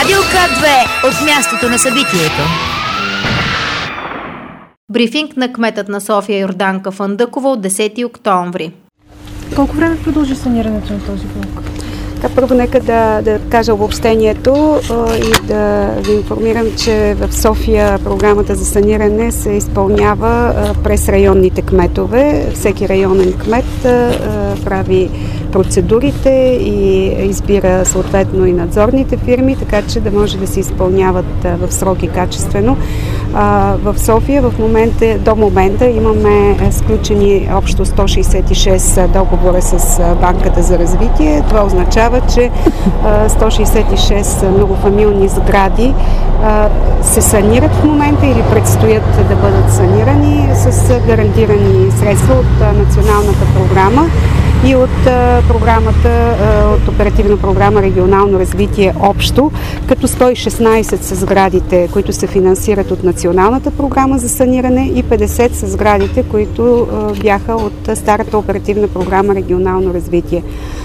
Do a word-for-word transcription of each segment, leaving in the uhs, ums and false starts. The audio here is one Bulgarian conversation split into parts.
Радио К две от мястото на събитието. Брифинг на кметът на София Йорданка Фандъкова от десети октомври. Колко време продължи санирането на този блок? Първо нека да, да кажа обобщението а, и да ви информирам, че в София програмата за саниране се изпълнява а, през районните кметове. Всеки районен кмет а, прави процедурите и избира съответно и надзорните фирми, така че да може да се изпълняват а, в срок и качествено. А, в София в момента, до момента имаме сключени общо сто шейсет и шест договора с Банката за развитие. Това означава, че сто шейсет и шест многофамилни сгради се санират в момента или предстоят да бъдат санирани с гарантирани средства от националната програма и от програмата, от оперативна програма Регионално развитие общо, като сто и шестнайсет са сградите, които се финансират от националната програма за саниране и петдесет са сградите, които бяха от старата оперативна програма Регионално развитие.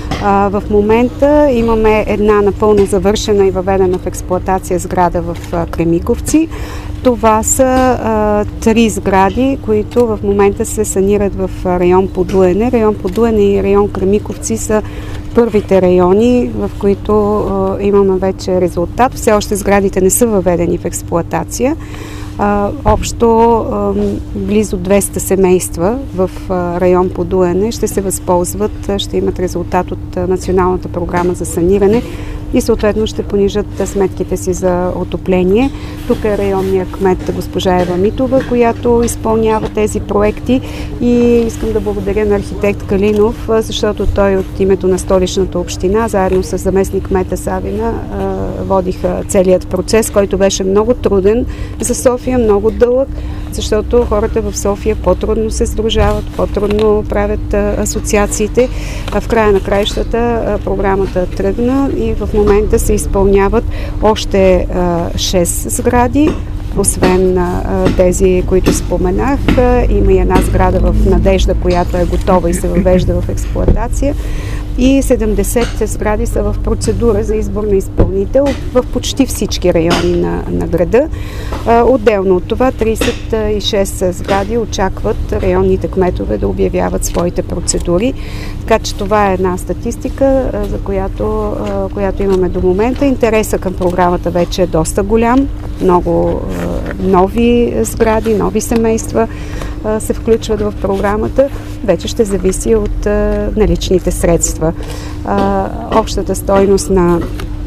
В момента имаме една напълно завършена и въведена в експлоатация сграда в Кремиковци. Това са а, три сгради, които в момента се санират в район Подуене. Район Подуене и район Кремиковци са първите райони, в които а, имаме вече резултат. Все още сградите не са въведени в експлоатация. А, общо а, близо двеста семейства в а, район Подуене ще се възползват, ще имат резултат от а, националната програма за саниране и съответно ще понижат сметките си за отопление. Тук е районният кмет госпожа Ева Митова, която изпълнява тези проекти и искам да благодаря на архитект Калинов, защото той от името на Столичната община, заедно с заместник кмета Савина, водиха целият процес, който беше много труден за София, много дълъг, защото хората в София по-трудно се сдружават, по-трудно правят асоциациите. В края на краищата програмата тръгна и в момента се изпълняват още шест сгради, освен а, тези, които споменах. Има и една сграда в Надежда, която е готова и се въвежда в експлоатация. И седемдесет сгради са в процедура за избор на изпълнител в почти всички райони на, на града. А, отделно от това трийсет и шест сгради очакват районните кметове да обявяват своите процедури. Така че това е една статистика, а, за която, а, която имаме до момента. Интереса към програмата вече е доста голям. Много а, нови сгради, нови семейства а, се включват в програмата. Вече ще зависи от а, наличните средства. А, общата стойност на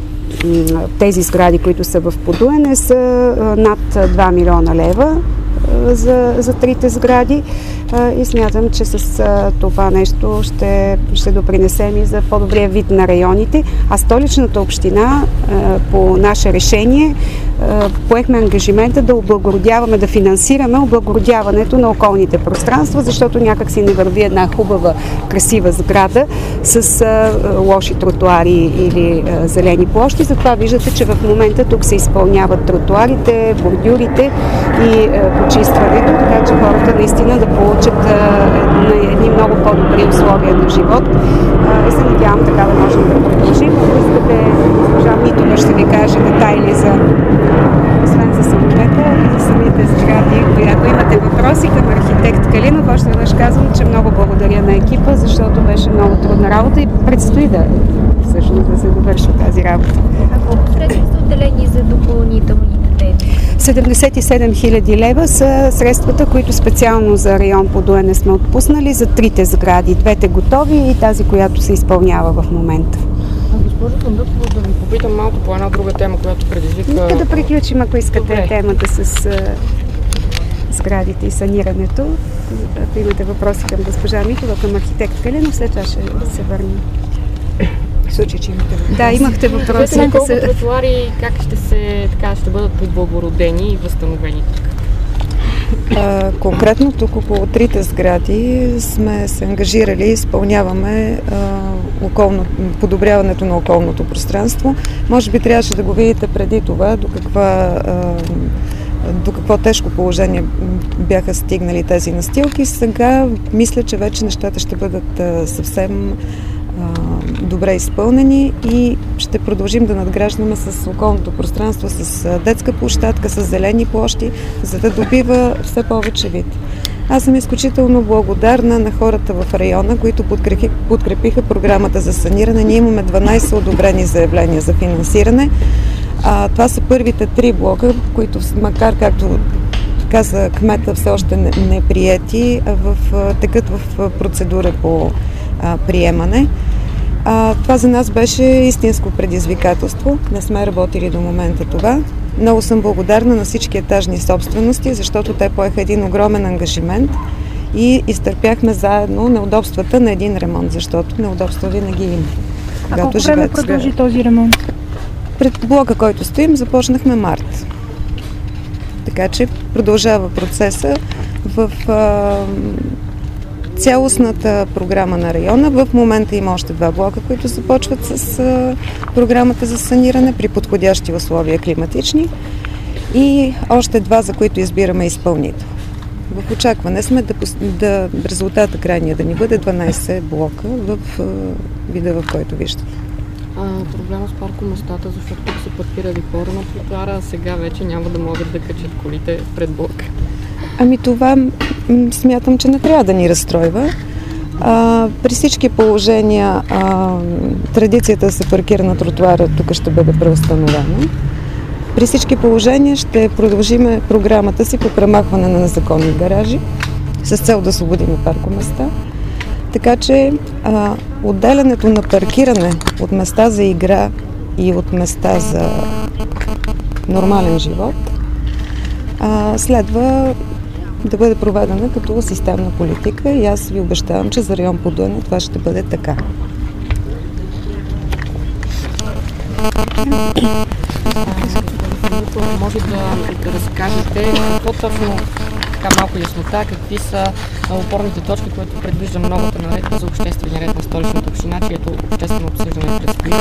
тези сгради, които са в Подуене, са а, над два милиона лева а, за, за трите сгради а, и смятам, че с а, това нещо ще, ще допринесем и за по-добрия вид на районите. А Столичната община а, по наше решение а, поехме ангажимента да облагородяваме, да финансираме облагородяването на околните пространства, защото някак си не върви една хубава, красива сграда с а, лоши тротуари или а, зелени площи. Затова виждате, че в момента тук се изпълняват тротуарите, бордюрите и а, почистването, така че хората наистина да получат а, едни много по-добри условия на живот. А, и се надявам така да можем да продължим. Ако искате, госпожа Митова ще ви каже детайли за освен за самолета и за самите сгради. Ако имате въпроси към архитект Калинов, още веднъж казвам, че много благодаря на екипа, защото беше много трудна работа и предстои да всъщност да се довърши тази работа. А колко средства са отделени за допълнителните дейности? седемдесет и седем хиляди лева са средствата, които специално за район Подуене сме отпуснали за трите сгради. Двете готови и тази, която се изпълнява в момента. Госпожо Фандъкова, да ви попитам малко по една друга тема, която предизвика... Нека да приключим, ако искате. Добре. Темата с а, сградите и санирането. Ако имате въпроси към госпожа Митова, към архитект Калинов, след това ще се върнем. В случай, че имате въпроси. Да, имахте въпроси. Колко тротуари, как ще, се, така, ще бъдат подблагородени и възстановени тук? А, конкретно тук около трите сгради сме се ангажирали и изпълняваме а, околно, подобряването на околното пространство. Може би трябваше да го видите преди това, до каква а, до какво тежко положение бяха стигнали тези настилки. Сега мисля, че вече нещата ще бъдат а, съвсем а, добре изпълнени и ще продължим да надграждаме с околното пространство, с детска площадка, с зелени площи, за да добива все повече вид. Аз съм изключително благодарна на хората в района, които подкрепиха, подкрепиха програмата за саниране. Ние имаме дванайсет одобрени заявления за финансиране. А, това са първите три блока, които, макар както каза кмета, все още не, не приети, в, текат в процедура по а, приемане. А, това за нас беше истинско предизвикателство. Не сме работили до момента това. Много съм благодарна на всички етажни собствености, защото те поеха един огромен ангажимент и изтърпяхме заедно неудобствата на един ремонт, защото неудобства винаги има. А колко време продължи този ремонт? Пред блока, който стоим, започнахме март. Така че продължава процеса в а, цялостната програма на района. В момента има още два блока, които започват с а, програмата за саниране при подходящи условия климатични и още два, за които избираме изпълнител. В очакване сме да, да резултата крайния да ни бъде дванайсет блока в а, вида, в който виждате. А, проблема с паркоместата, защото тук са паркирали хора на тротуара, а сега вече няма да могат да качат колите пред блока. Ами това м- смятам, че не трябва да ни разстройва. А, при всички положения а, традицията да се паркира на тротуара тук ще бъде преустановена. При всички положения ще продължим програмата си по премахване на незаконни гаражи с цел да освободим паркоместа. Така че а, отделянето на паркиране от места за игра и от места за нормален живот а, следва да бъде проведена като системна политика и аз ви обещавам, че за район Подуяне това ще бъде така. Може да, да разкажете какво точно, така малко яснота, какви са опорните точки, които предвижда новата наредба за обществения ред на Столичната община, чието обществено обсъждане предстои.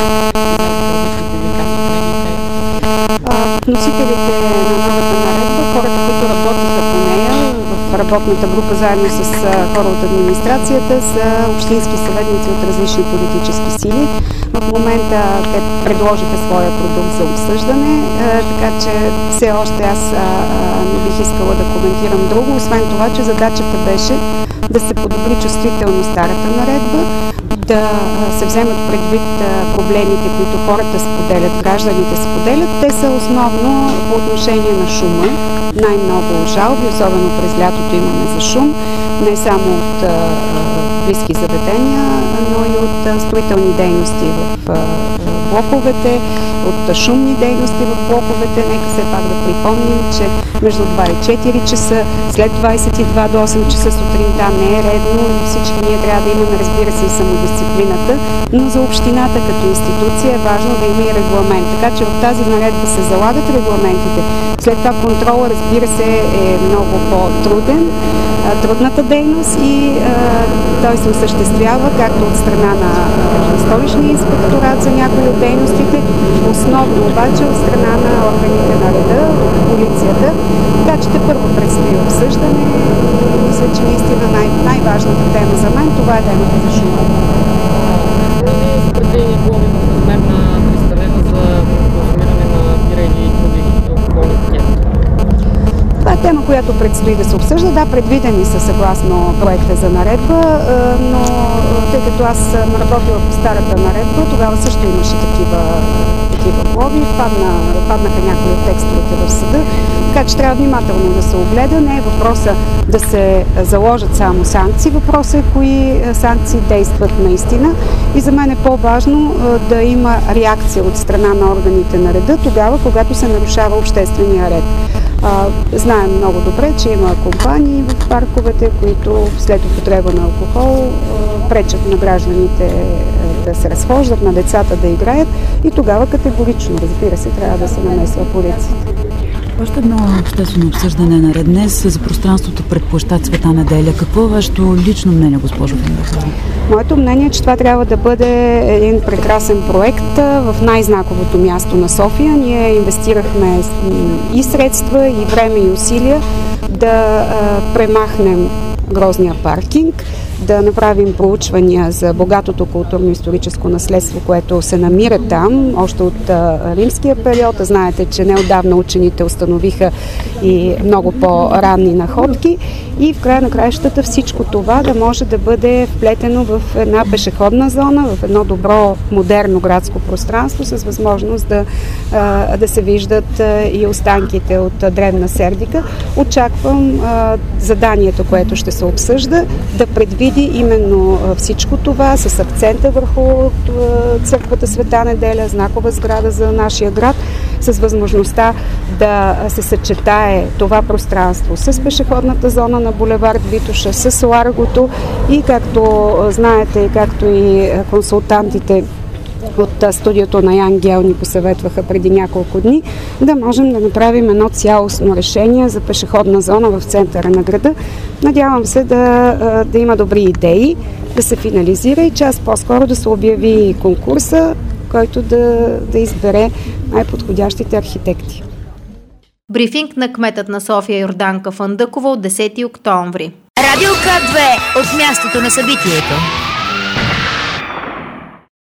Носителите на новата наредба, хората, които работиха по нея в работната група заедно с хора от администрацията, са общински съветници от различни политически сили. В момента те предложиха своя продукт за обсъждане, така че все още аз не бих искала да коментирам друго, освен това, че задачата беше да се подобри чувствително старата наредба, да се вземат предвид проблемите, които хората споделят, гражданите споделят. Те са основно по отношение на шума. Най-много жалби, особено през лятото имаме за шум, не само от близки заведения, но и от строителни дейности в блоковете, от шумни дейности в блоковете. Нека все пак да припомним, че между два и четири часа, след двайсет и два до осем часа сутринта не е редно и всички ние трябва да имаме, разбира се, и самодисциплината, но за общината като институция е важно да има и регламент. Така че в тази наредба се залагат регламентите. След това контрола, разбира се, е много по-труден, трудната дейност и а, той се осъществява както от страна на а, Столичния инспекторат за някои от дейностите, основно обаче от страна на органите на реда, полицията. Така че първо предстои обсъждане. Мисля, че наистина най- най-важната тема за мен това е темата за шума. Дали са предвидени глоби в размер на триста лева за консумиране на бира или други алкохолни пакети? Това е тема, която предстои да се обсъжда. Да, предвидени са съгласно проекта за наредба, но тъй като аз съм работила по старата наредба, тогава също имаше такива, такива глоби, падна, паднаха някои от текстовете в съда, така че трябва внимателно да се огледа. Не е въпроса да се заложат само санкции, въпросът е кои санкции действат наистина и за мен е по-важно да има реакция от страна на органите на реда тогава, когато се нарушава обществения ред. Знаем много добре, че има компании в парковете, които след употреба на алкохол пречат на гражданите да се разхождат, на децата да играят и тогава категорично, разбира се, трябва да се намесва полицията. Още едно обществено обсъждане на ред днес за пространството пред площад Света Неделя. Какво е вашето лично мнение, госпожо Фандъкова? Моето мнение е, че това трябва да бъде един прекрасен проект в най-знаковото място на София. Ние инвестирахме и средства, и време, и усилия да а, премахнем грозния паркинг, да направим проучвания за богатото културно-историческо наследство, което се намира там, още от а, римския период. Знаете, че неотдавна учените установиха и много по-ранни находки и в края на краищата всичко това да може да бъде вплетено в една пешеходна зона, в едно добро, модерно градско пространство с възможност да, а, да се виждат а, и останките от а, древна Сердика. Очаквам а, заданието, което ще се обсъжда, да предвиди именно всичко това с акцента върху църквата Света Неделя, знакова сграда за нашия град, с възможността да се съчетае това пространство с пешеходната зона на булевард Витоша, с Ларгото и както знаете, както и консултантите от студиото на Ян Гел ни посъветваха преди няколко дни, да можем да направим едно цялостно решение за пешеходна зона в центъра на града. Надявам се да, да има добри идеи, да се финализира и час по-скоро да се обяви конкурса, който да, да избере най-подходящите архитекти. Брифинг на кметът на София Йорданка Фандъкова от десети октомври. Радио К две от мястото на събитието.